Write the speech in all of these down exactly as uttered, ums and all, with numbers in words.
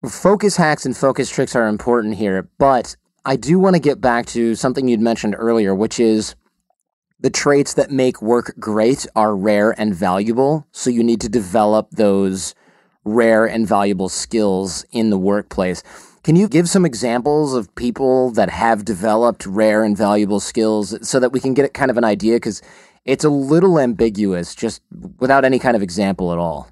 Focus hacks and focus tricks are important here, but I do want to get back to something you'd mentioned earlier, which is the traits that make work great are rare and valuable. So you need to develop those rare and valuable skills in the workplace. Can you give some examples of people that have developed rare and valuable skills so that we can get kind of an idea? Because it's a little ambiguous just without any kind of example at all.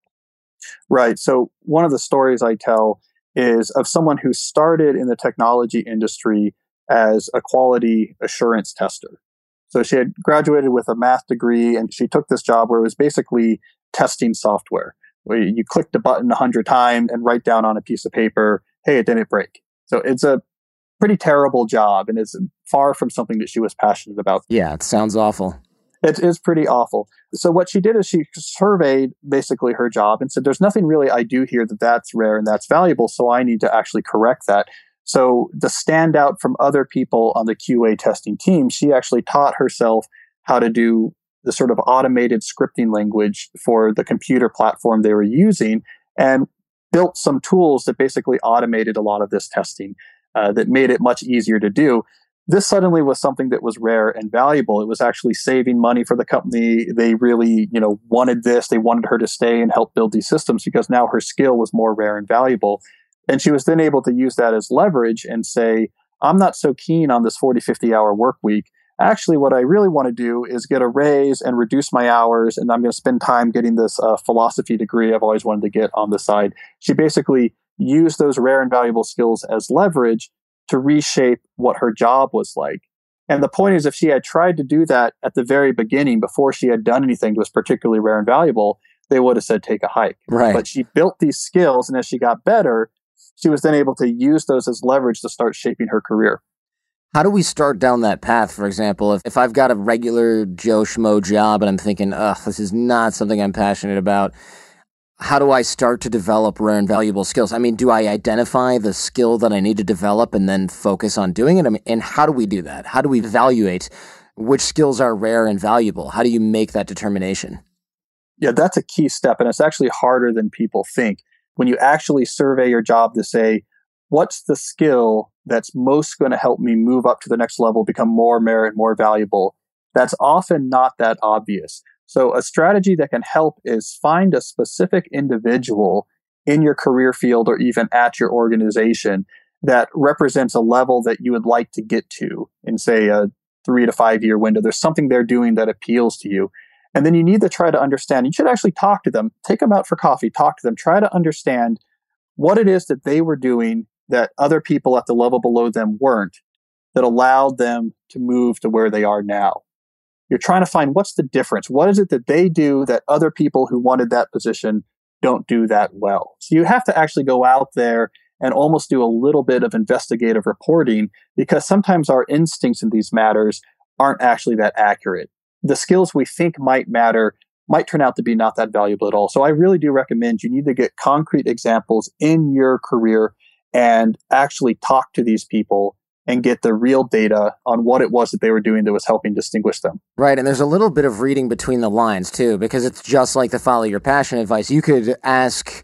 Right. So one of the stories I tell is of someone who started in the technology industry as a quality assurance tester. So she had graduated with a math degree and she took this job where it was basically testing software, where you click the button a hundred times and write down on a piece of paper, hey, it didn't break. So it's a pretty terrible job and it's far from something that she was passionate about. Yeah, it sounds awful. It is pretty awful. So what she did is she surveyed basically her job and said, there's nothing really I do here that that's rare and that's valuable. So I need to actually correct that. So to stand out from other people on the Q A testing team, she actually taught herself how to do the sort of automated scripting language for the computer platform they were using and built some tools that basically automated a lot of this testing uh, that made it much easier to do. This suddenly was something that was rare and valuable. It was actually saving money for the company. They really, you know, wanted this. They wanted her to stay and help build these systems because now her skill was more rare and valuable. And she was then able to use that as leverage and say, I'm not so keen on this forty, fifty hour work week. Actually, what I really want to do is get a raise and reduce my hours. And I'm going to spend time getting this uh, philosophy degree I've always wanted to get on the side. She basically used those rare and valuable skills as leverage to reshape what her job was like. And the point is, if she had tried to do that at the very beginning, before she had done anything that was particularly rare and valuable, they would have said, take a hike. Right. But she built these skills, and as she got better, she was then able to use those as leverage to start shaping her career. How do we start down that path? For example, if, if I've got a regular Joe Schmo job and I'm thinking, ugh, this is not something I'm passionate about, how do I start to develop rare and valuable skills? I mean, do I identify the skill that I need to develop and then focus on doing it? I mean, and how do we do that? How do we evaluate which skills are rare and valuable? How do you make that determination? Yeah, that's a key step. And it's actually harder than people think. When you actually survey your job to say, what's the skill that's most going to help me move up to the next level, become more merit, more valuable? That's often not that obvious. So a strategy that can help is find a specific individual in your career field or even at your organization that represents a level that you would like to get to in, say, a three to five year window. There's something they're doing that appeals to you. And then you need to try to understand. You should actually talk to them, take them out for coffee, talk to them, try to understand what it is that they were doing that other people at the level below them weren't, that allowed them to move to where they are now. You're trying to find what's the difference. What is it that they do that other people who wanted that position don't do that well? So you have to actually go out there and almost do a little bit of investigative reporting, because sometimes our instincts in these matters aren't actually that accurate. The skills we think might matter might turn out to be not that valuable at all. So I really do recommend you need to get concrete examples in your career and actually talk to these people and get the real data on what it was that they were doing that was helping distinguish them. Right, and there's a little bit of reading between the lines, too, because it's just like the follow your passion advice. You could ask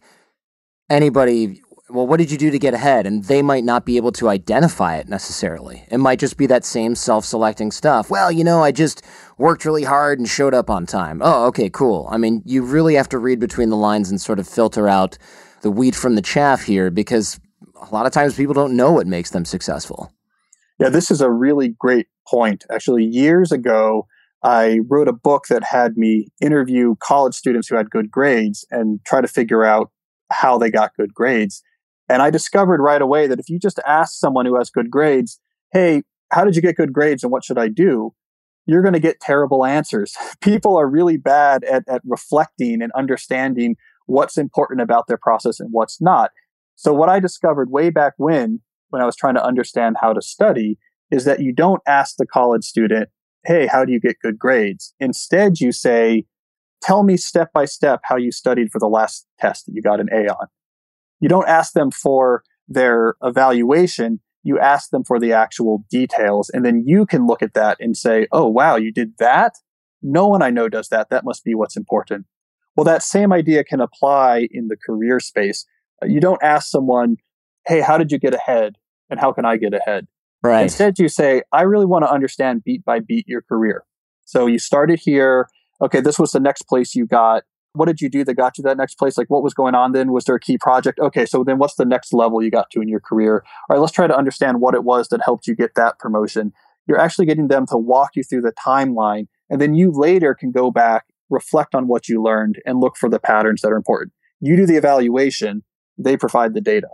anybody, well, what did you do to get ahead? And they might not be able to identify it necessarily. It might just be that same self-selecting stuff. Well, you know, I just worked really hard and showed up on time. Oh, okay, cool. I mean, you really have to read between the lines and sort of filter out the wheat from the chaff here, because a lot of times people don't know what makes them successful. Yeah, this is a really great point. Actually, years ago, I wrote a book that had me interview college students who had good grades and try to figure out how they got good grades. And I discovered right away that if you just ask someone who has good grades, hey, how did you get good grades and what should I do? You're going to get terrible answers. People are really bad at, at reflecting and understanding what's important about their process and what's not. So what I discovered way back when, when I was trying to understand how to study, is that you don't ask the college student, hey, how do you get good grades? Instead, you say, tell me step by step how you studied for the last test that you got an A on. You don't ask them for their evaluation. You ask them for the actual details. And then you can look at that and say, oh, wow, you did that? No one I know does that. That must be what's important. Well, that same idea can apply in the career space. You don't ask someone, hey, how did you get ahead? And how can I get ahead? Right. Instead, you say, I really want to understand beat by beat your career. So you started here. Okay, this was the next place you got. What did you do that got you that next place? Like, what was going on then? Was there a key project? Okay, so then what's the next level you got to in your career? All right, let's try to understand what it was that helped you get that promotion. You're actually getting them to walk you through the timeline. And then you later can go back, reflect on what you learned, and look for the patterns that are important. You do the evaluation, they provide the data.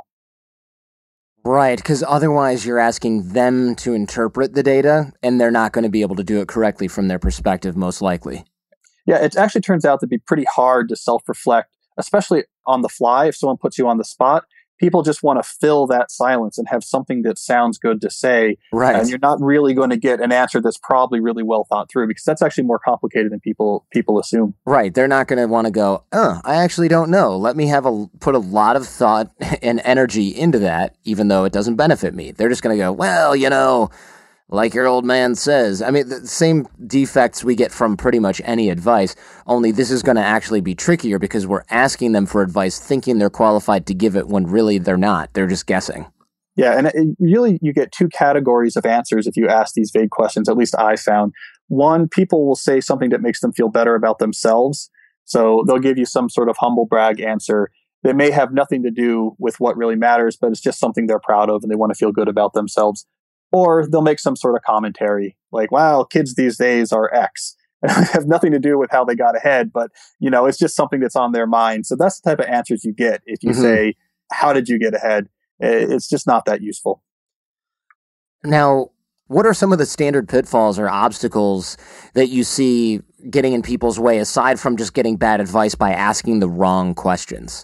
Right, because otherwise you're asking them to interpret the data, and they're not going to be able to do it correctly from their perspective, most likely. Yeah, it actually turns out to be pretty hard to self-reflect, especially on the fly. If someone puts you on the spot, people just want to fill that silence and have something that sounds good to say. Right. And you're not really going to get an answer that's probably really well thought through, because that's actually more complicated than people people assume. Right. They're not going to want to go, oh, I actually don't know. Let me have a put a lot of thought and energy into that, even though it doesn't benefit me. They're just going to go, well, you know, like your old man says. I mean, the same defects we get from pretty much any advice, only this is going to actually be trickier because we're asking them for advice thinking they're qualified to give it when really they're not. They're just guessing. Yeah, and it, really you get two categories of answers if you ask these vague questions, at least I found. One, people will say something that makes them feel better about themselves. So they'll give you some sort of humble brag answer that may have nothing to do with what really matters, but it's just something they're proud of and they want to feel good about themselves. Or they'll make some sort of commentary like, wow, kids these days are X. It have nothing to do with how they got ahead, but you know, it's just something that's on their mind. So that's the type of answers you get if you mm-hmm. say, how did you get ahead? It's just not that useful. Now, what are some of the standard pitfalls or obstacles that you see getting in people's way, aside from just getting bad advice by asking the wrong questions?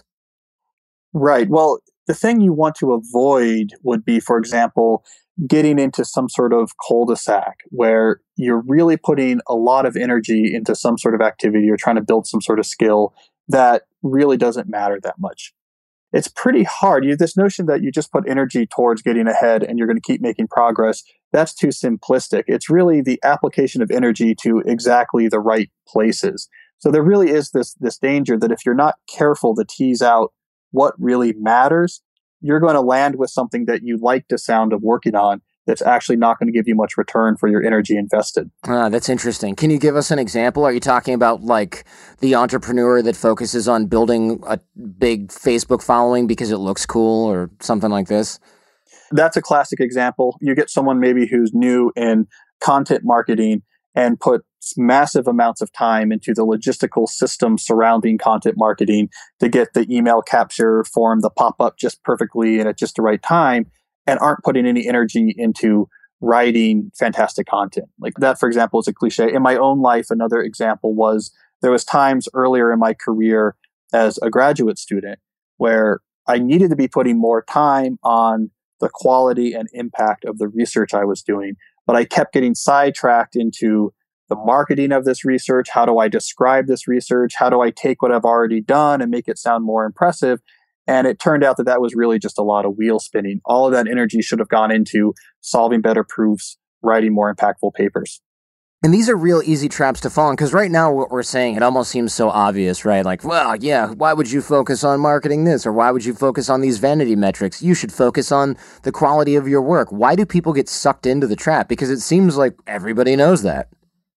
Right. Well, the thing you want to avoid would be, for example, getting into some sort of cul-de-sac where you're really putting a lot of energy into some sort of activity or trying to build some sort of skill that really doesn't matter that much. It's pretty hard. You have this notion that you just put energy towards getting ahead and you're going to keep making progress. That's too simplistic. It's really the application of energy to exactly the right places. So there really is this, this danger that if you're not careful to tease out what really matters, you're going to land with something that you like the sound of working on that's actually not going to give you much return for your energy invested. Ah, that's interesting. Can you give us an example? Are you talking about like the entrepreneur that focuses on building a big Facebook following because it looks cool or something like this? That's a classic example. You get someone maybe who's new in content marketing and put massive amounts of time into the logistical system surrounding content marketing to get the email capture form to pop up just perfectly and at just the right time, and aren't putting any energy into writing fantastic content. Like that, for example, is a cliche. In my own life, another example was there was times earlier in my career as a graduate student where I needed to be putting more time on the quality and impact of the research I was doing. But I kept getting sidetracked into the marketing of this research. How do I describe this research? How do I take what I've already done and make it sound more impressive? And it turned out that that was really just a lot of wheel spinning. All of that energy should have gone into solving better proofs, writing more impactful papers. And these are real easy traps to fall in, because right now what we're saying, it almost seems so obvious, right? Like, well, yeah, why would you focus on marketing this? Or why would you focus on these vanity metrics? You should focus on the quality of your work. Why do people get sucked into the trap? Because it seems like everybody knows that.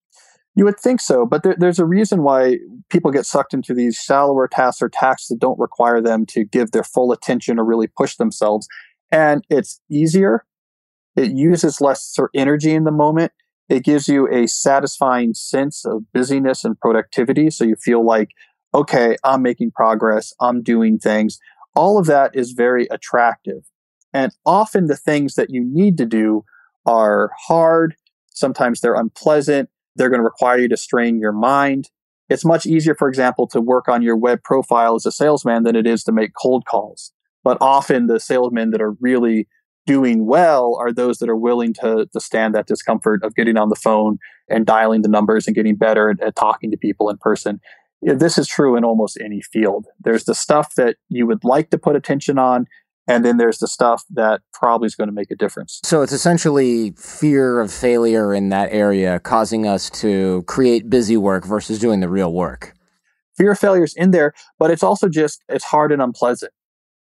You would think so, but there, there's a reason why people get sucked into these shallower tasks or tasks that don't require them to give their full attention or really push themselves. And it's easier. It uses less energy in the moment. It gives you a satisfying sense of busyness and productivity. So you feel like, okay, I'm making progress. I'm doing things. All of that is very attractive. And often the things that you need to do are hard. Sometimes they're unpleasant. They're going to require you to strain your mind. It's much easier, for example, to work on your web profile as a salesman than it is to make cold calls. But often the salesmen that are really doing well are those that are willing to, to stand that discomfort of getting on the phone and dialing the numbers and getting better at, at talking to people in person. Yeah, this is true in almost any field. There's the stuff that you would like to put attention on, and then there's the stuff that probably is going to make a difference. So it's essentially fear of failure in that area causing us to create busy work versus doing the real work. Fear of failure is in there, but it's also just, it's hard and unpleasant.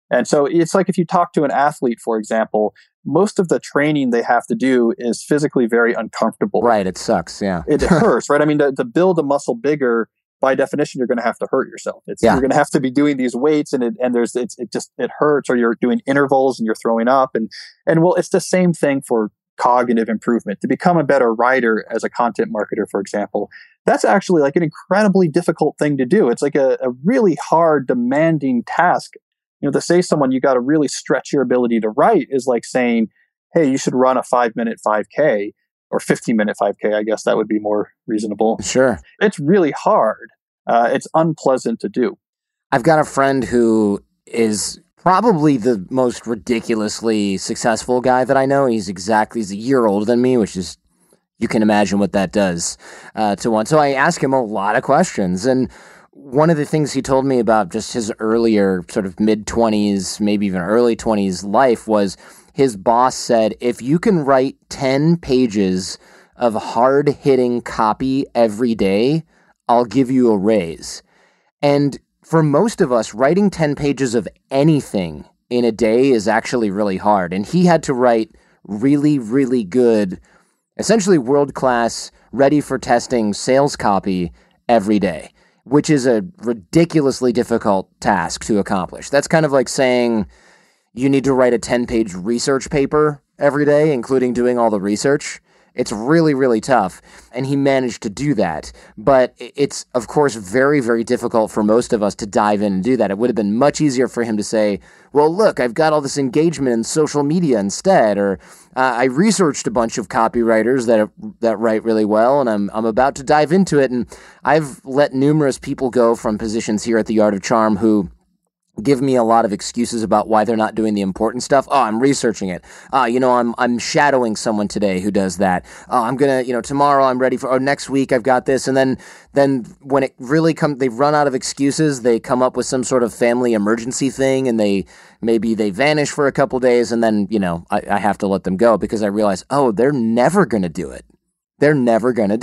And so it's like if you talk to an athlete, for example, most of the training they have to do is physically very uncomfortable. Right. It sucks. Yeah. It hurts, right? I mean, to, to build a muscle bigger, by definition, you're going to have to hurt yourself. It's, yeah. You're going to have to be doing these weights, and it, and there's it's, it just it hurts, or you're doing intervals and you're throwing up, and and well, it's the same thing for cognitive improvement. To become a better writer as a content marketer, for example, that's actually like an incredibly difficult thing to do. It's like a, a really hard, demanding task. You know, to say someone you got to really stretch your ability to write is like saying, hey, you should run a five minute five K or fifteen minute five K. I guess that would be more reasonable. Sure. It's really hard. Uh, it's unpleasant to do. I've got a friend who is probably the most ridiculously successful guy that I know. He's exactly, he's a year older than me, which is, you can imagine what that does uh, to one. So I ask him a lot of questions. And one of the things he told me about just his earlier sort of mid-twenties, maybe even early twenties life was his boss said, if you can write ten pages of hard-hitting copy every day, I'll give you a raise. And for most of us, writing ten pages of anything in a day is actually really hard. And he had to write really, really good, essentially world-class, ready for testing sales copy every day, which is a ridiculously difficult task to accomplish. That's kind of like saying you need to write a ten-page research paper every day, including doing all the research. It's really, really tough, and he managed to do that. But it's, of course, very, very difficult for most of us to dive in and do that. It would have been much easier for him to say, well, look, I've got all this engagement in social media instead, or uh, I researched a bunch of copywriters that that write really well, and I'm I'm about to dive into it. And I've let numerous people go from positions here at The Art of Charm who give me a lot of excuses about why they're not doing the important stuff. Oh, I'm researching it. Uh, you know, I'm I'm shadowing someone today who does that. Oh, I'm gonna, you know, tomorrow I'm ready for, or next week I've got this. And then then when it really comes, they run out of excuses. They come up with some sort of family emergency thing, and they maybe they vanish for a couple days, and then, you know, I, I have to let them go because I realize, oh, they're never gonna do it. They're never gonna do it.